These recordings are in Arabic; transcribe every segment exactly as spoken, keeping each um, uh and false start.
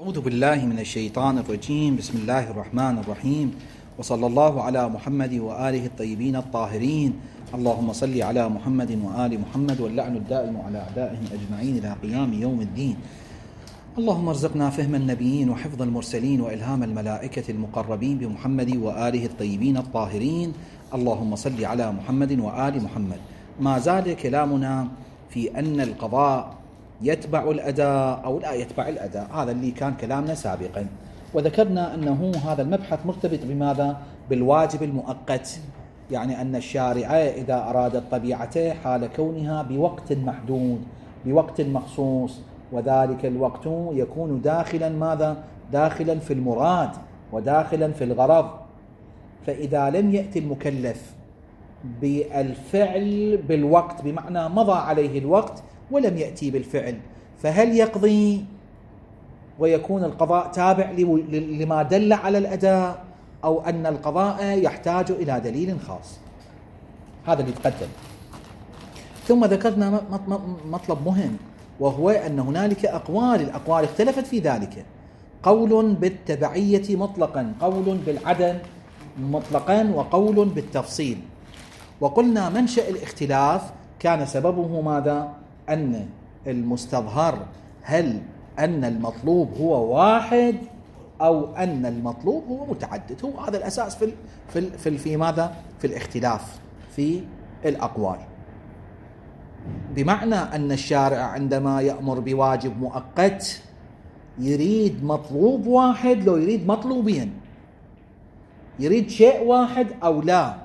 أعوذ بالله من الشيطان الرجيم. بسم الله الرحمن الرحيم، وصلى الله على محمد وآله الطيبين الطاهرين. اللهم صل على محمد وآل محمد، واللعن الدائم على أعدائهم أجمعين إلى قيام يوم الدين. اللهم ارزقنا فهم النبيين وحفظ المرسلين وإلهام الملائكة المقربين بمحمد وآله الطيبين الطاهرين. اللهم صل على محمد وآل محمد. ما زال كلامنا في أن القضاء يتبع الأداء أو لا يتبع الأداء، هذا اللي كان كلامنا سابقا، وذكرنا أنه هذا المبحث مرتبط بماذا؟ بالواجب المؤقت، يعني أن الشارع إذا أراد الطبيعة حال كونها بوقت محدود بوقت مخصوص، وذلك الوقت يكون داخلا ماذا؟ داخلا في المراد وداخلا في الغرض. فإذا لم يأتي المكلف بالفعل بالوقت، بمعنى مضى عليه الوقت ولم يأتي بالفعل، فهل يقضي ويكون القضاء تابع لما دل على الأداء، أو أن القضاء يحتاج إلى دليل خاص؟ هذا اللي تقدم. ثم ذكرنا مطلب مهم، وهو أن هنالك أقوال الأقوال اختلفت في ذلك، قول بالتبعية مطلقا، قول بالعدم مطلقا، وقول بالتفصيل. وقلنا منشأ الاختلاف كان سببه ماذا؟ أن المستظهر هل أن المطلوب هو واحد أو أن المطلوب هو متعدد. هو هذا الأساس في في في, في ماذا؟ في الاختلاف في الأقوال. بمعنى أن الشارع عندما يأمر بواجب مؤقت يريد مطلوب واحد لو يريد مطلوبين، يريد شيء واحد أو لا.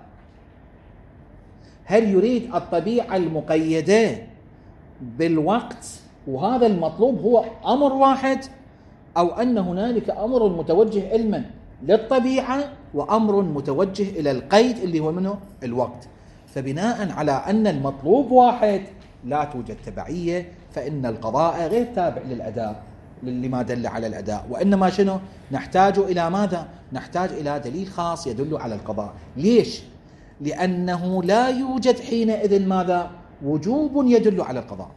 هل يريد الطبيعة المقيدة بالوقت وهذا المطلوب هو أمر واحد، أو أن هنالك أمر متوجه علما للطبيعة وأمر متوجه إلى القيد اللي هو منه الوقت؟ فبناء على أن المطلوب واحد لا توجد تبعية، فإن القضاء غير تابع للأداء لما دل على الأداء، وإنما شنو؟ نحتاج إلى ماذا؟ نحتاج إلى دليل خاص يدل على القضاء. ليش؟ لأنه لا يوجد حينئذ ماذا؟ وجوب يدل على القضاء.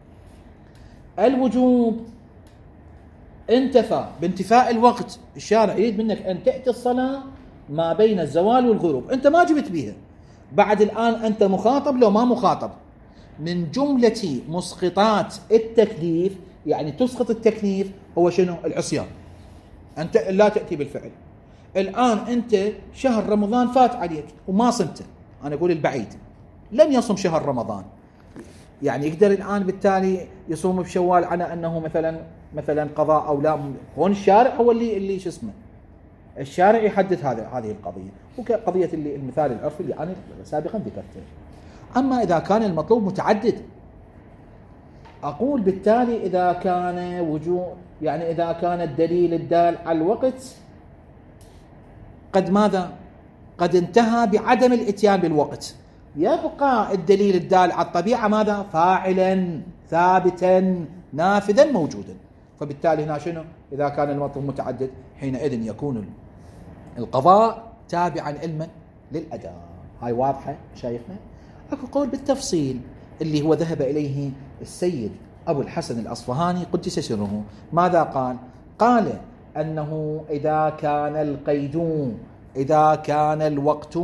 الوجوب انتفى بانتفاء الوقت، الشارع يريد منك أن تأتي الصلاة ما بين الزوال والغروب، أنت ما جبت بها، بعد الآن أنت مخاطب لو ما مخاطب. من جملة مسقطات التكليف، يعني تسقط التكليف، هو شنو؟ العصيان، أنت لا تأتي بالفعل. الآن أنت شهر رمضان فات عليك وما صمته، أنا أقول البعيد لم يصم شهر رمضان، يعني يقدر الآن بالتالي يصوم بشوال على أنه مثلا مثلا قضاء أو لا؟ هون الشارع هو اللي اللي شو اسمه، الشارع يحدد هذا هذه القضية، وكقضية اللي المثال العرفي اللي أنا سابقا ذكرته. أما إذا كان المطلوب متعدد، أقول بالتالي إذا كان وجوب، يعني إذا كان الدليل الدال على الوقت قد ماذا؟ قد انتهى بعدم الاتيان بالوقت، يبقى الدليل الدال على الطبيعة ماذا؟ فاعلا ثابتا نافذا موجودا. فبالتالي هنا شنو؟ إذا كان المطلوب متعدد حينئذ يكون القضاء تابعا علما للأداء. هاي واضحة شايفنا؟ أكو قول بالتفصيل اللي هو ذهب إليه السيد أبو الحسن الأصفهاني قدس سره. ماذا قال؟ قال أنه إذا كان القيد إذا كان الوقت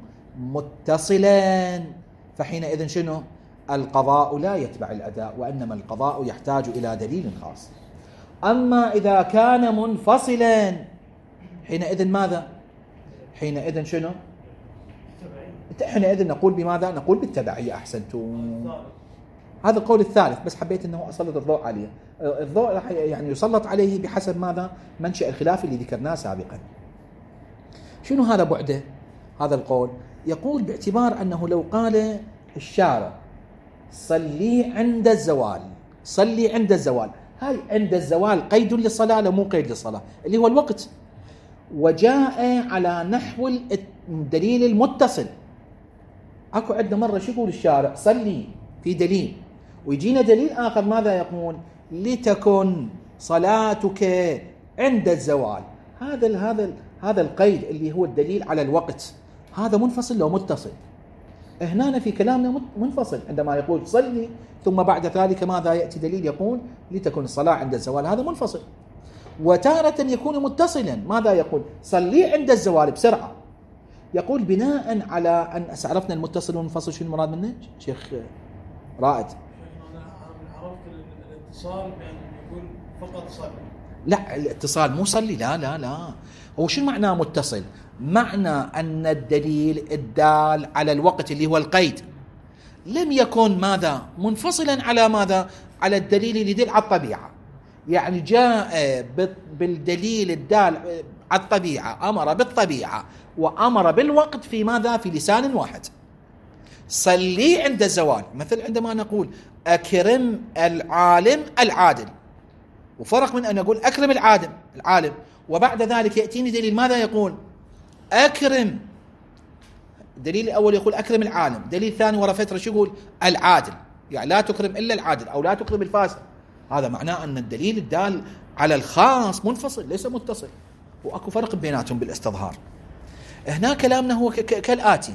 متصلا فحينئذ شنو؟ القضاء لا يتبع الأداء، وإنما القضاء يحتاج إلى دليل خاص. أما إذا كان منفصلا حينئذ ماذا؟ حينئذ شنو؟ حينئذ نقول بماذا؟ نقول بالتبعية. أحسنتم، هذا القول الثالث، بس حبيت أنه أسلط الضوء عليه. الضوء راح يعني يسلط عليه بحسب ماذا؟ منشأ الخلاف اللي ذكرناه سابقا. شنو هذا بعده؟ هذا القول يقول باعتبار أنه لو قال الشارع صلي عند الزوال، صلي عند الزوال، هاي عند الزوال قيد للصلاة لو مو قيد للصلاة اللي هو الوقت، وجاء على نحو الدليل المتصل. أكو عندنا مرة شو يقول الشارع؟ صلي، في دليل، ويجينا دليل آخر ماذا يقول؟ لتكن صلاتك عند الزوال. هذا هذا هذا القيد اللي هو الدليل على الوقت، هذا منفصل لو متصل. هنا في كلامنا منفصل، عندما يقول صلي ثم بعد ذلك ماذا يأتي دليل يقول لتكن الصلاة عند الزوال، هذا منفصل. وتارة يكون متصلا. ماذا يقول؟ صلي عند الزوال بسرعة. يقول بناء على أن عرفنا المتصل والمنفصل شو المراد منه شيخ رائد؟ عرفت الاتصال بأن يقول فقط صلي. لا الاتصال مو صلي، لا لا لا. هو شو معناه متصل؟ معنى أن الدليل الدال على الوقت اللي هو القيد لم يكن ماذا؟ منفصلا على ماذا؟ على الدليل اللي يدل على الطبيعة. يعني جاء بالدليل الدال على الطبيعة، أمر بالطبيعة وأمر بالوقت في ماذا؟ في لسان واحد. صلي عند الزوال، مثل عندما نقول أكرم العالم العادل، وفرق من أن أقول أكرم العالم العالم وبعد ذلك يأتيني دليل ماذا يقول؟ أكرم. الدليل الأول يقول أكرم العالم، دليل ثاني ورا فترة شو يقول؟ العادل، يعني لا تكرم إلا العادل أو لا تكرم الفاسد. هذا معناه أن الدليل الدال على الخاص منفصل ليس متصل، وأكو فرق بيناتهم بالاستظهار. هنا كلامنا هو كالآتي: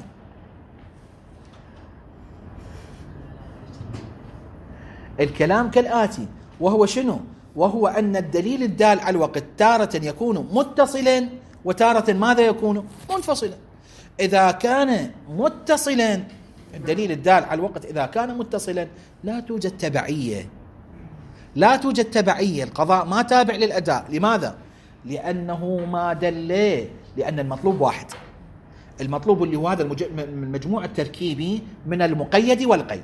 الكلام كالآتي، وهو شنو؟ وهو أن الدليل الدال على الوقت تارة يكون متصلا وتارة ماذا يكون؟ منفصلا. إذا كان متصلا الدليل الدال على الوقت إذا كان متصلا لا توجد تبعية، لا توجد تبعية، القضاء ما تابع للأداء. لماذا؟ لأنه ما دل، لأن المطلوب واحد. المطلوب اللي هو هذا المجموع التركيبي من المقيد والقيد.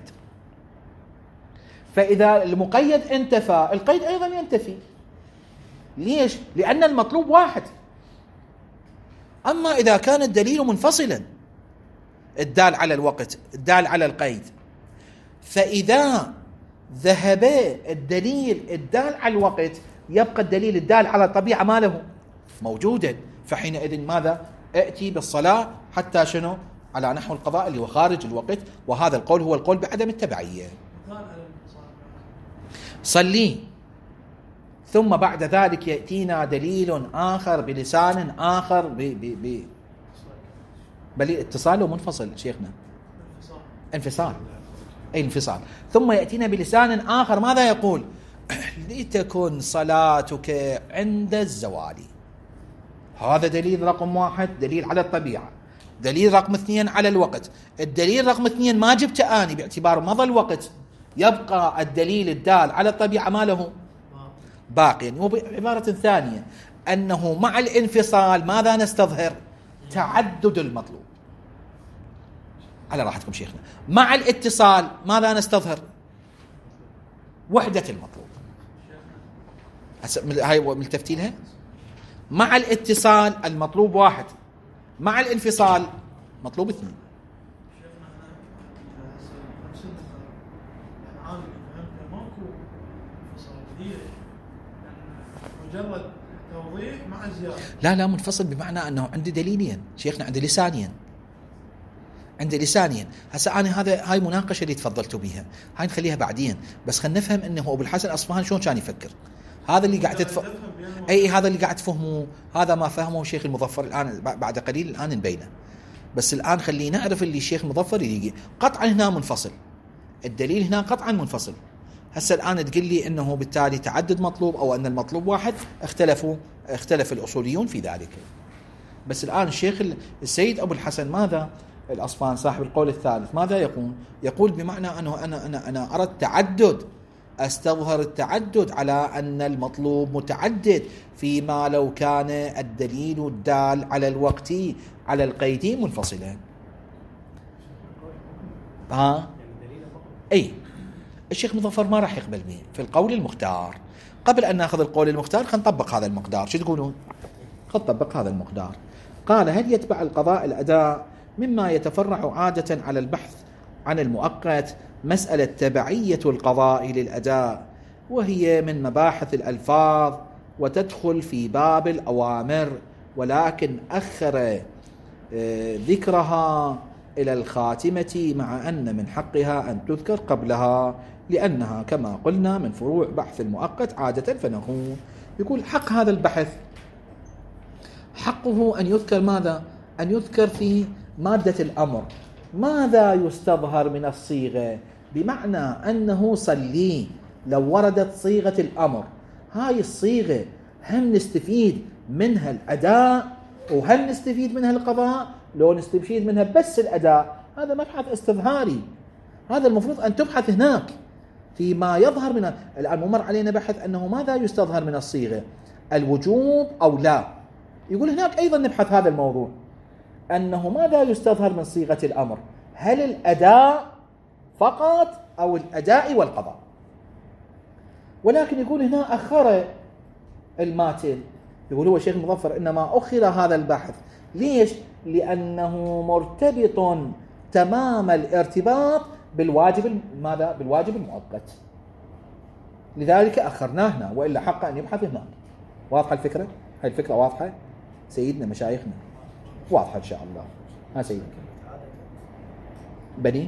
فإذا المقيد انتفى القيد أيضا ينتفي. ليش؟ لأن المطلوب واحد. أما إذا كان الدليل منفصلا الدال على الوقت الدال على القيد، فإذا ذهب الدليل الدال على الوقت يبقى الدليل الدال على الطبيعة ما له موجودا. فحينئذ ماذا؟ ائتي بالصلاة حتى شنو؟ على نحو القضاء اللي هو خارج الوقت، وهذا القول هو القول بعدم التبعية. صلي، ثم بعد ذلك يأتينا دليل آخر بلسان آخر ب ب ب بل اتصال ومنفصل شيخنا انفصال أي انفصال. ثم يأتينا بلسان آخر ماذا يقول؟ لتكن صلاتك عند الزوال. هذا دليل رقم واحد، دليل على الطبيعة. دليل رقم اثنين على الوقت. الدليل رقم اثنين ما جبت آني باعتبار مضى الوقت، يبقى الدليل الدال على الطبيعة ما له باقيا. وبعبارة ثانية أنه مع الانفصال ماذا نستظهر؟ تعدد المطلوب. على راحتكم شيخنا. مع الاتصال ماذا نستظهر؟ وحدة المطلوب. هاي ملتفتي لها. مع الاتصال المطلوب واحد، مع الانفصال مطلوب اثنين. مجرد توضيح مع زيادة. لا لا منفصل بمعنى أنه عندي دليلين شيخنا، عندي لسانين عندي لسانين. هسه أنا هذا هاي مناقشة اللي تفضلتوا بيها هاي نخليها بعدين، بس خلينا نفهم أنه أبو الحسن أصفهاني شلون كان يفكر. هذا اللي قاعد تف... أي هذا اللي قاعد تفهمه، هذا ما فهمه الشيخ المظفر الآن بعد قليل الآن نبينه. بس الآن خلينا نعرف اللي الشيخ المظفر يجي قطعا هنا منفصل، الدليل هنا قطعا منفصل. هسه الآن تقول لي أنه بالتالي تعدد مطلوب أو أن المطلوب واحد، اختلفوا اختلف الأصوليون في ذلك. بس الآن الشيخ السيد أبو الحسن ماذا الأصفهاني صاحب القول الثالث ماذا يقول؟ يقول بمعنى أنه أنا أنا أنا أرى التعدد، أستظهر التعدد على أن المطلوب متعدد، فيما لو كان الدليل الدال على الوقت على القيد منفصلا. ها أي الشيخ مظفر ما راح يقبل به في القول المختار. قبل أن نأخذ القول المختار خلينا نطبق هذا المقدار. شو تقولون؟ خلينا نطبق هذا المقدار. قال: هل يتبع القضاء الأداء مما يتفرع عادة على البحث عن المؤقت مسألة تبعية القضاء للأداء، وهي من مباحث الألفاظ وتدخل في باب الأوامر، ولكن أخر ذكرها إلى الخاتمة مع أن من حقها أن تذكر قبلها، لأنها كما قلنا من فروع بحث المؤقت عادة فنقول. يقول حق هذا البحث حقه أن يذكر ماذا؟ أن يذكر في مادة الأمر. ماذا يستظهر من الصيغة؟ بمعنى أنه صلي لو وردت صيغة الأمر، هاي الصيغة هم نستفيد منها الأداء وهل نستفيد منها القضاء؟ لو نستفيد منها بس الأداء هذا مبحث استظهاري، هذا المفروض أن تبحث هناك فيما يظهر من الآن. ممر علينا بحث أنه ماذا يستظهر من الصيغة، الوجوب أو لا. يقول هناك أيضا نبحث هذا الموضوع، أنه ماذا يستظهر من صيغة الأمر، هل الأداء فقط أو الأداء والقضاء. ولكن يقول هنا أخر الماتن، يقول هو الشيخ المظفر إنما أخر هذا البحث. ليش؟ لأنه مرتبط تمام الارتباط بالواجب ماذا؟ بالواجب المؤقت، لذلك أخرناه هنا، وإلا حق أن يبحث هناك. واضحة الفكرة؟ هاي الفكرة واضحة؟ سيدنا مشايخنا واضحة إن شاء الله. ها سيدنا بني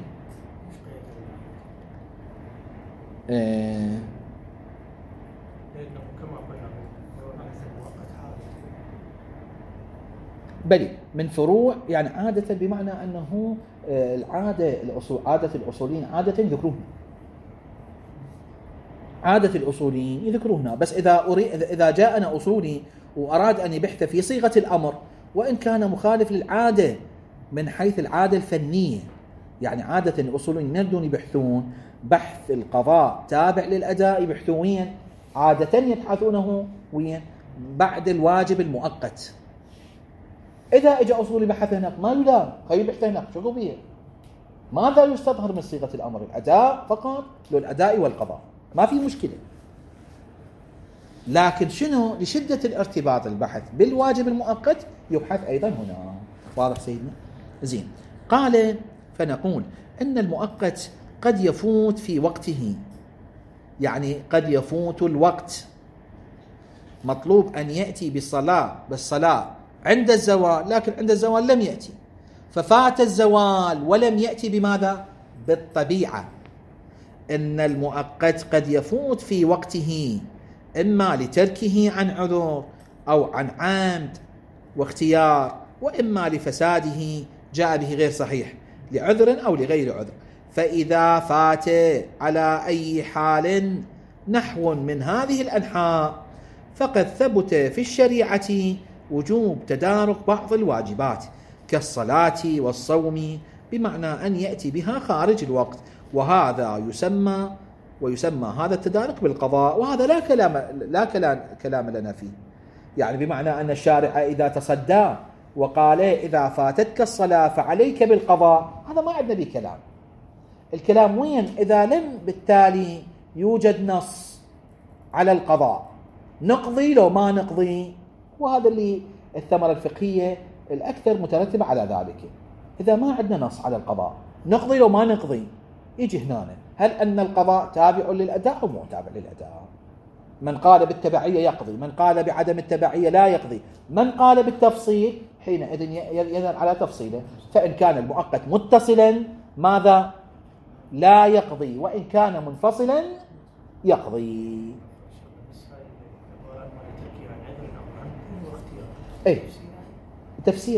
آه بلي من فروع، يعني عادة بمعنى أنه العادة الأصول عادة الأصوليين عادة يذكروها، عادة الأصوليين يذكروها. بس إذا أريد إذا جاءنا أصولي وأراد أن يبحث في صيغة الأمر وإن كان مخالف للعادة من حيث العادة الفنية، يعني عادة الأصوليين يردون يبحثون بحث القضاء تابع للأداء، يبحثون وين؟ عادة يبحثونه وين؟ بعد الواجب المؤقت. إذا إجا أصولي بحث هناك ما يلام، خليه يبحث هناك شو بيه؟ ماذا يستظهر من صيغة الأمر؟ الأداء فقط، لو الأداء والقضاء ما في مشكلة. لكن شنو؟ لشدة الارتباط البحث بالواجب المؤقت يبحث أيضا هنا. واضح سيدنا؟ زين. قال فنقول إن المؤقت قد يفوت في وقته، يعني قد يفوت الوقت، مطلوب أن يأتي بالصلاة بالصلاة عند الزوال، لكن عند الزوال لم يأتي، ففات الزوال ولم يأتي بماذا؟ بالطبيعة. إن المؤقت قد يفوت في وقته إما لتركه عن عذر أو عن عمد واختيار، وإما لفساده جاء به غير صحيح لعذر أو لغير عذر. فإذا فات على أي حال نحو من هذه الأنحاء فقد ثبت في الشريعة وجوب تدارك بعض الواجبات كالصلاة والصوم، بمعنى أن يأتي بها خارج الوقت، وهذا يسمى ويسمى هذا التدارك بالقضاء، وهذا لا كلام لا كلام كلام لنا فيه. يعني بمعنى أن الشارع إذا تصدى وقال إذا فاتتك الصلاة فعليك بالقضاء، هذا ما عندنا به كلام. الكلام وين؟ إذا لم بالتالي يوجد نص على القضاء، نقضي لو ما نقضي، وهذا اللي الثمرة الفقهية الأكثر مترتبة على ذلك. إذا ما عندنا نص على القضاء نقضي لو ما نقضي، يجي هنا هل أن القضاء تابع للأداء أو مو تابع للأداء؟ من قال بالتبعية يقضي، من قال بعدم التبعية لا يقضي، من قال بالتفصيل حينئذ يذهب على تفصيله. فإن كان المؤقت متصلا ماذا؟ لا يقضي، وإن كان منفصلا يقضي. ايه تفسير،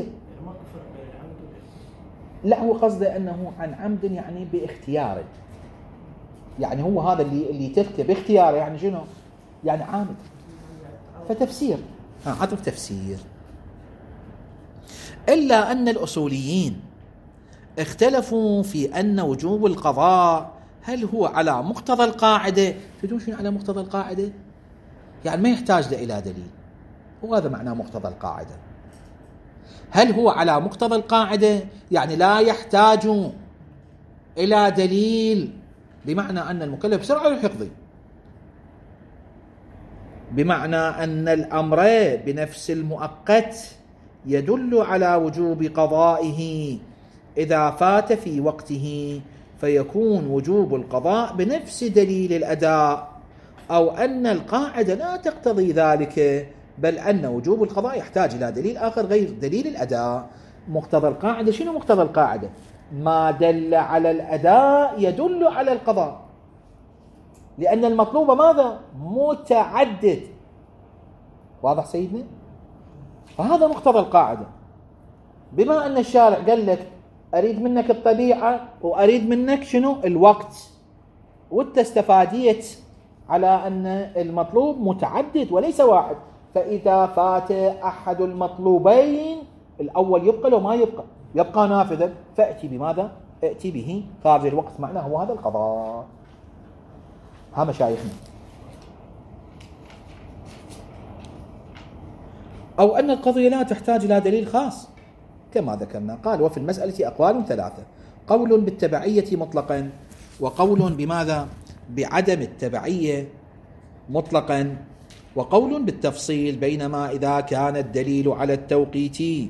لا هو قصده انه عن عمد يعني باختياره، يعني هو هذا اللي اللي تركه باختياره، يعني شنو؟ يعني عامد. فتفسير ها عطف تفسير. الا ان الاصوليين اختلفوا في ان وجوب القضاء هل هو على مقتضى القاعده. تدرون شنو على مقتضى القاعده؟ يعني ما يحتاج الى دليل، وهذا معناه مقتضى القاعدة. هل هو على مقتضى القاعدة؟ يعني لا يحتاج إلى دليل، بمعنى أن المكلف بسرعة يقضي، بمعنى أن الأمر بنفس المؤقت يدل على وجوب قضائه إذا فات في وقته، فيكون وجوب القضاء بنفس دليل الأداء، أو أن القاعدة لا تقتضي ذلك، بل أن وجوب القضاء يحتاج إلى دليل آخر غير دليل الأداء. مقتضى القاعدة شنو مقتضى القاعدة؟ ما دل على الأداء يدل على القضاء، لأن المطلوب ماذا؟ متعدد. واضح سيدنا؟ فهذا مقتضى القاعدة. بما أن الشارع قال لك أريد منك الطبيعة وأريد منك شنو؟ الوقت، وانت استفاديت على أن المطلوب متعدد وليس واحد، فإذا فات أحد المطلوبين الأول يبقى لو ما يبقى يبقى نافذا، فأتي بماذا؟ أتي به خارج الوقت، معناه هو هذا القضاء. ها مشايخنا. أو أن القضية لا تحتاج إلى دليل خاص كما ذكرنا. قال وفي المسألة أقوال ثلاثة: قول بالتبعية مطلقا، وقول بماذا؟ بعدم التبعية مطلقا، وقول بالتفصيل، بينما إذا كان الدليل على التوقيت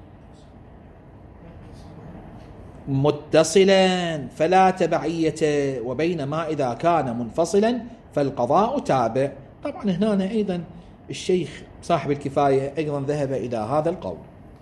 متصلا فلا تبعية، وبينما إذا كان منفصلا فالقضاء تابع. طبعا هنا أيضا الشيخ صاحب الكفاية أيضا ذهب إلى هذا القول،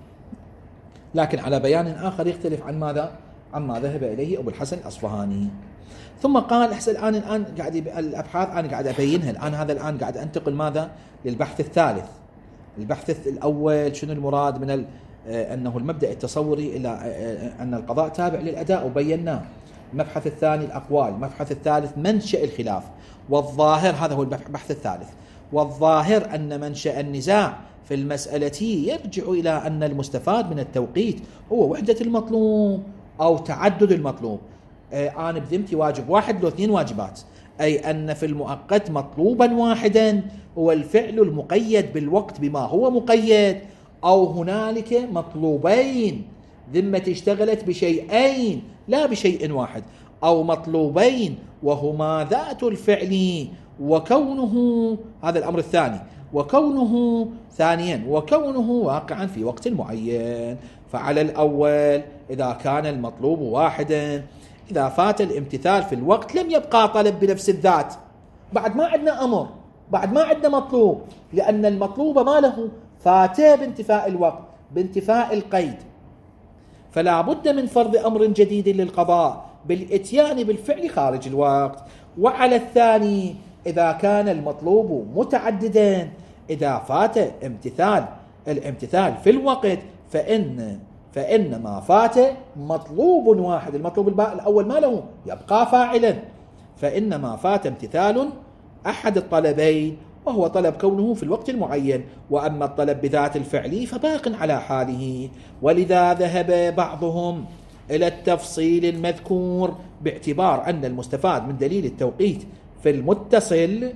لكن على بيان آخر يختلف عن ماذا؟ عما ذهب إليه أبو الحسن الأصفهاني. ثم قال أحسن الآن الآن قاعد الأبحاث أنا قاعد أبينها الآن، هذا الآن قاعد أنتقل ماذا؟ للبحث الثالث. البحث الأول شنو المراد من أنه المبدأ التصوري إلى أن القضاء تابع للأداء وبيناه. المبحث الثاني الأقوال. المبحث الثالث منشأ الخلاف والظاهر، هذا هو البحث الثالث. والظاهر أن منشأ النزاع في المسألة يرجع إلى أن المستفاد من التوقيت هو وحدة المطلوب أو تعدد المطلوب. أنا بذمتي واجب واحد لو اثنين واجبات، أي أن في المؤقت مطلوبا واحدا هو الفعل المقيد بالوقت بما هو مقيد، أو هنالك مطلوبين ذمة اشتغلت بشيئين لا بشيء واحد، أو مطلوبين وهما ذات الفعل وكونه، هذا الأمر الثاني، وكونه ثانيا وكونه واقعا في وقت معين. فعلى الأول إذا كان المطلوب واحدا، إذا فات الامتثال في الوقت لم يبقى طلب بنفس الذات، بعد ما عندنا أمر، بعد ما عندنا مطلوب، لأن المطلوب ما له فاته بانتفاء الوقت بانتفاء القيد، فلا بد من فرض أمر جديد للقضاء بالإتيان بالفعل خارج الوقت. وعلى الثاني إذا كان المطلوب متعددا، إذا فات امتثال الامتثال في الوقت فإن فإن ما فات مطلوب واحد، المطلوب الأول ما له يبقى فاعلا، فإن ما فات امتثال أحد الطلبين وهو طلب كونه في الوقت المعين، وأما الطلب بذات الفعل فباق على حاله. ولذا ذهب بعضهم إلى التفصيل المذكور باعتبار أن المستفاد من دليل التوقيت في المتصل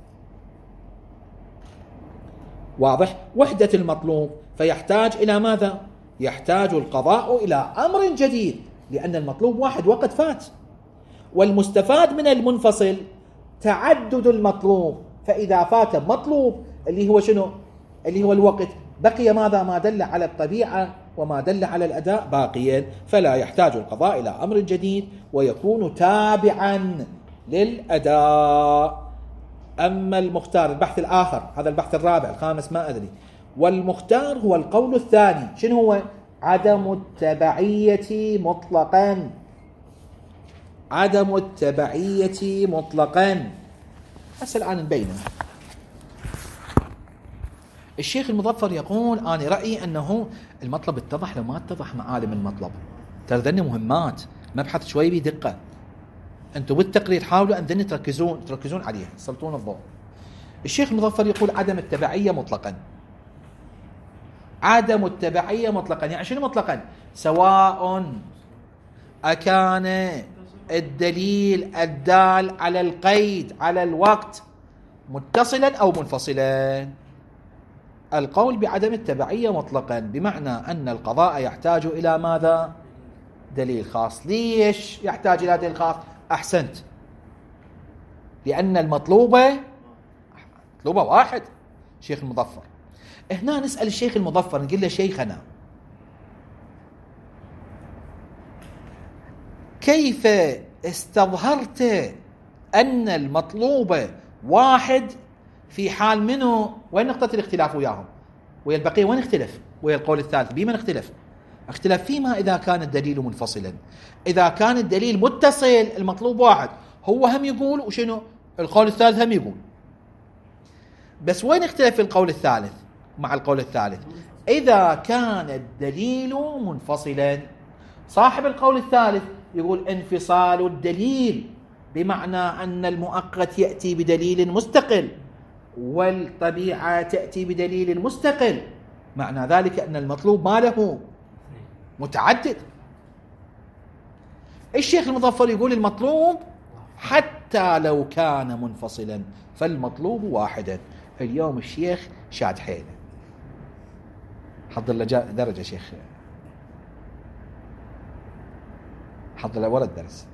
واضح وحدة المطلوب، فيحتاج إلى ماذا؟ يحتاج القضاء إلى أمر جديد، لأن المطلوب واحد وقد فات. والمستفاد من المنفصل تعدد المطلوب، فإذا فات مطلوب اللي هو شنو؟ اللي هو الوقت، بقي ماذا؟ ما دل على الطبيعة وما دل على الأداء باقيا، فلا يحتاج القضاء إلى أمر جديد ويكون تابعا للأداء. أما المختار البحث الآخر، هذا البحث الرابع الخامس ما أدري، والمختار هو القول الثاني، شنو هو؟ عدم التبعية مطلقا، عدم التبعية مطلقا. هسه الآن نبينه. الشيخ المظفر يقول أنا رأيي أنه المطلب اتضح لو ما اتضح معالم المطلب، ترى ذني مهمات، مبحث شوي بدقة، أنتم بالتقرير حاولوا أن ذني تركزون تركزون عليها تسلطون الضوء. الشيخ المظفر يقول عدم التبعية مطلقا، عدم التبعية مطلقا يعني شنو مطلقا؟ سواء أكان الدليل الدال على القيد على الوقت متصلا أو منفصلا. القول بعدم التبعية مطلقا بمعنى أن القضاء يحتاج إلى ماذا؟ دليل خاص. ليش يحتاج إلى دليل خاص؟ أحسنت، لأن المطلوبة مطلوبة واحد. شيخ المظفر هنا نسأل الشيخ المظفر نقول له شيخنا كيف استظهرت أن المطلوبة واحد في حال منه؟ وين نقطة الاختلاف وياهم؟ ويا البقية وين اختلف؟ ويا القول الثالث بما نختلف؟ اختلف فيما إذا كان الدليل منفصلا. إذا كان الدليل متصل المطلوب واحد، هو هم يقول وشنو القول الثالث هم يقول، بس وين اختلف في القول الثالث مع القول الثالث؟ إذا كان الدليل منفصلا. صاحب القول الثالث يقول انفصال الدليل بمعنى أن المؤقت يأتي بدليل مستقل، والطبيعة تأتي بدليل مستقل، معنى ذلك أن المطلوب ما له متعدد. الشيخ المظفر يقول المطلوب حتى لو كان منفصلا فالمطلوب واحدا. اليوم الشيخ شاد حيله، حضر له درجة شيخ، حضر له ورا الدرس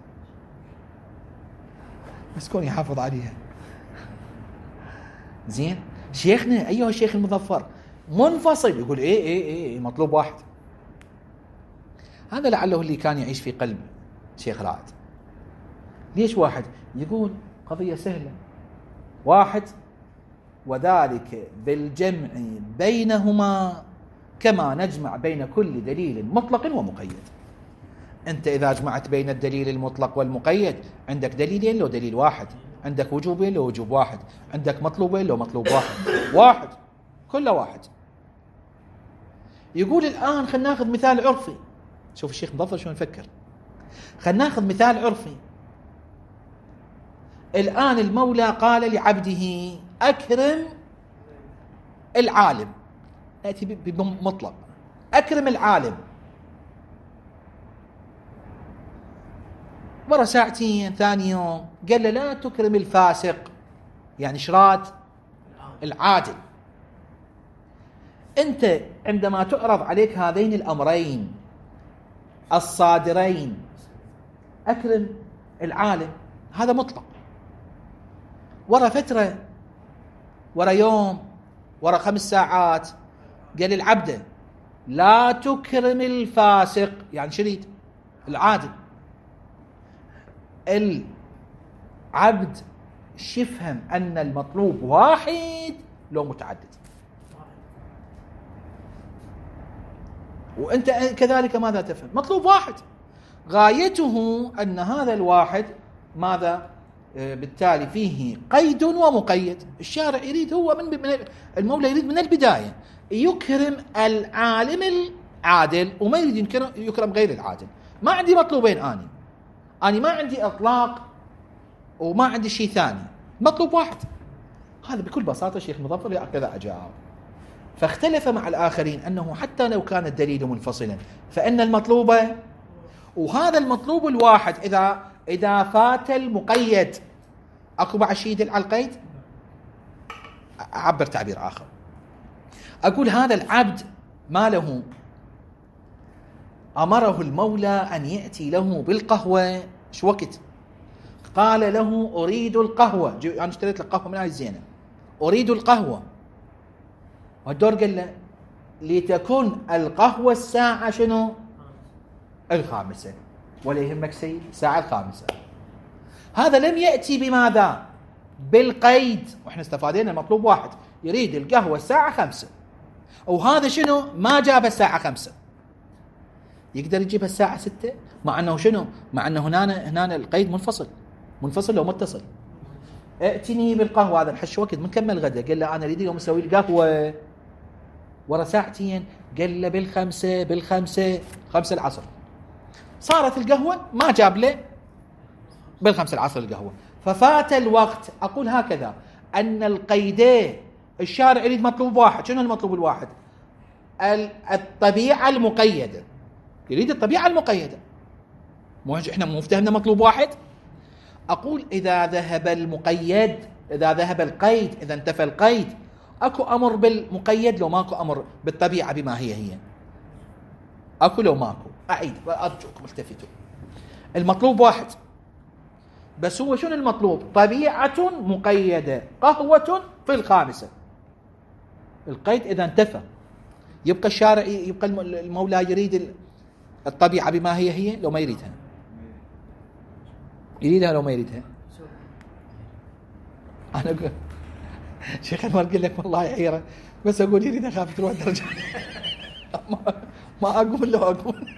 بس كون يحافظ عليها. زين شيخنا أيها الشيخ المظفر منفصل، يقول ايه ايه ايه مطلوب واحد. هذا لعله اللي كان يعيش في قلب شيخ رائد. ليش واحد؟ يقول قضية سهلة، واحد وذلك بالجمع بينهما كما نجمع بين كل دليل مطلق ومقيد. أنت إذا جمعت بين الدليل المطلق والمقيد عندك دليلين لو دليل واحد، عندك وجوبين لو وجوب واحد، عندك مطلوبين لو مطلوب واحد، واحد كله واحد. يقول الآن خلينا ناخذ مثال عرفي. شوف الشيخ مظفر شو نفكر. خلينا ناخذ مثال عرفي. الآن المولى قال لعبده أكرم العالم، يأتي بمطلق أكرم العالم. ورا ساعتين ثاني يوم قال له لا تكرم الفاسق، يعني شراد العادل. أنت عندما تعرض عليك هذين الأمرين الصادرين، أكرم العالم هذا مطلق، ورا فترة ورا يوم ورا خمس ساعات قال العبد لا تكرم الفاسق، يعني شريد العادل. العبد شفهم أن المطلوب واحد لو متعدد، وأنت كذلك ماذا تفهم؟ مطلوب واحد، غايته أن هذا الواحد ماذا؟ بالتالي فيه قيد ومقيد. الشارع يريد، هو من المولى يريد من البداية يكرم العالم العادل وما يريد يكرم غير العادل. ما عندي مطلوبين، أني أنا ما عندي إطلاق وما عندي شيء ثاني، مطلوب واحد. هذا بكل بساطة الشيخ مظفر هكذا أجاب. فاختلف مع الآخرين أنه حتى لو كان الدليل منفصلا فإن المطلوب، وهذا المطلوب الواحد إذا إذا فات المقيد أكو بعد شيء يدل على القيد. أعبر تعبير آخر، أقول هذا العبد ما له، أمره المولى أن يأتي له بالقهوة. شو وقت؟ قال له أريد القهوة، أنا يعني اشتريت القهوة من هاي الزينة، أريد القهوة. والدور قال له لتكون القهوة الساعة شنو؟ الخامسة، ولا يهمك سيد الساعة الخامسة. هذا لم يأتي بماذا؟ بالقيد، وإحنا استفادينا المطلوب واحد، يريد القهوة الساعة خمسة، وهذا شنو؟ ما جاب الساعة خمسة، يقدر يجيبها الساعة ستة، مع أنه شنو؟ مع أنه هنا هنا القيد منفصل، منفصل لو متصل. ائتني بالقهوة، هذا الحش وقت مكمل غدا، قال له أنا أريد يوم أسوي القهوة. ورا ساعتين قال له بالخمسة بالخمسة خمسة العصر، صارت القهوة ما جاب له بالخمسة العصر القهوة، ففات الوقت. أقول هكذا أن القيدين، الشارع يريد مطلوب واحد. شنو المطلوب الواحد؟ الطبيعة المقيدة، يريد الطبيعة المقيدة. مو احنا مو افتهمنا مطلوب واحد. أقول إذا ذهب المقيد، إذا ذهب القيد، إذا انتفى القيد، أكو أمر بالمقيد لو ماكو أمر بالطبيعة بما هي هي، أكو لو ماكو. أعيد أرجوكم التفتوا، المطلوب واحد، بس هو شنو المطلوب؟ طبيعة مقيدة، قهوة في الخامسة. القيد إذا انتفى يبقى الشارع، يبقى المولى يريد الطبيعة بما هي هي لو ما يريدها، يريدها لو ما يريدها. أنا أقول شيخ أنور قل لك والله حيرة، بس أقول يريد أخاف تروح درجة ما, ما أقول له أقول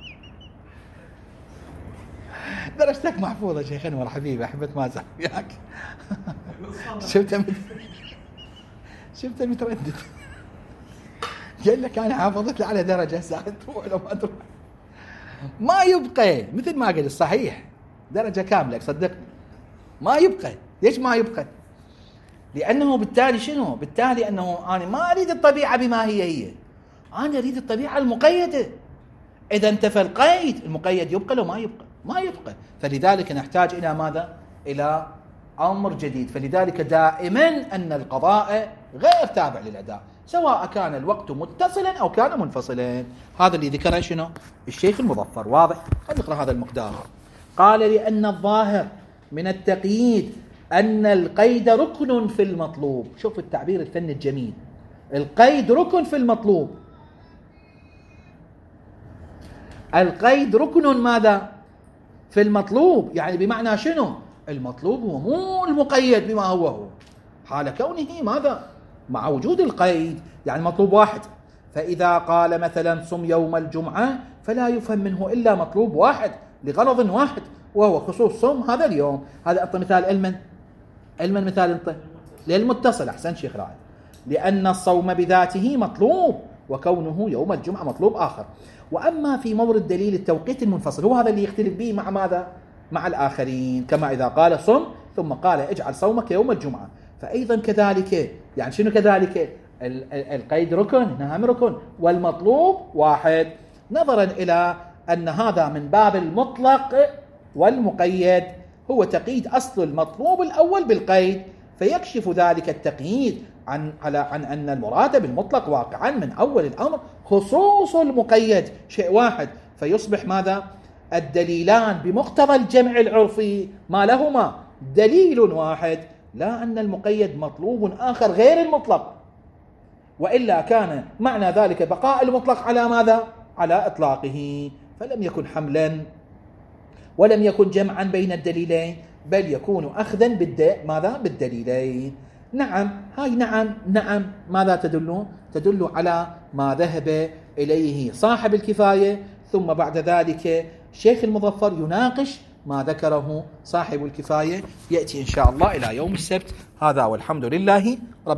درجتك محفوظة شيخ أنور حبيبي، أحبت ما أزعل وياك. شفت شفت متردد، قال لك أنا حافظت على درجة ساعة تروح لو ما تروح ما يبقى، مثل ما قال الصحيح درجة كاملة صدقني ما يبقى. ليش ما يبقى؟ لأنه بالتالي شنو؟ بالتالي أنه أنا ما أريد الطبيعة بما هي هي، أنا أريد الطبيعة المقيدة. إذا انتفى القيد المقيد يبقى لو ما يبقى؟ ما يبقى. فلذلك نحتاج إلى ماذا؟ إلى أمر جديد. فلذلك دائما أن القضاء غير تابع للأداء سواء كان الوقت متصلا أو كان منفصلا. هذا اللي ذكره شنو؟ الشيخ المظفر. واضح؟ خلينا نقرأ هذا المقدار. قال لأن الظاهر من التقييد أن القيد ركن في المطلوب. شوف التعبير الفني الجميل، القيد ركن في المطلوب. القيد ركن ماذا؟ في المطلوب. يعني بمعنى شنو؟ المطلوب هو مو المقيد بما هو هو حال كونه ماذا؟ مع وجود القيد. يعني مطلوب واحد، فإذا قال مثلا صم يوم الجمعة فلا يفهم منه إلا مطلوب واحد لغرض واحد وهو خصوص صم هذا اليوم. هذا أعطي مثال علما علما مثال انطي للمتصل. أحسن شيخ رائد. لأن الصوم بذاته مطلوب وكونه يوم الجمعة مطلوب آخر. وأما في مورد دليل التوقيت المنفصل هو هذا اللي يختلف به مع ماذا؟ مع الآخرين. كما إذا قال صم ثم قال اجعل صومك يوم الجمعة، فأيضا كذلك. يعني شنو كذلك؟ القيد ركن، نعم ركن، والمطلوب واحد، نظرا إلى أن هذا من باب المطلق والمقيد. هو تقييد أصل المطلوب الأول بالقيد، فيكشف ذلك التقييد عن على عن أن المراد بالمطلق واقعا من أول الأمر خصوص المقيد شيء واحد، فيصبح ماذا؟ الدليلان بمقتضى الجمع العرفي ما لهما دليل واحد، لا أن المقيد مطلوب آخر غير المطلق، وإلا كان معنى ذلك بقاء المطلق على ماذا؟ على إطلاقه، فلم يكن حملا ولم يكن جمعا بين الدليلين، بل يكون أخذا بالد... ماذا؟ بالدليلين. نعم، هاي نعم نعم ماذا تدل؟ تدل على ما ذهب إليه صاحب الكفاية، ثم بعد ذلك شيخ المظفر يناقش ما ذكره صاحب الكفاية. يأتي إن شاء الله إلى يوم السبت. هذا والحمد لله رب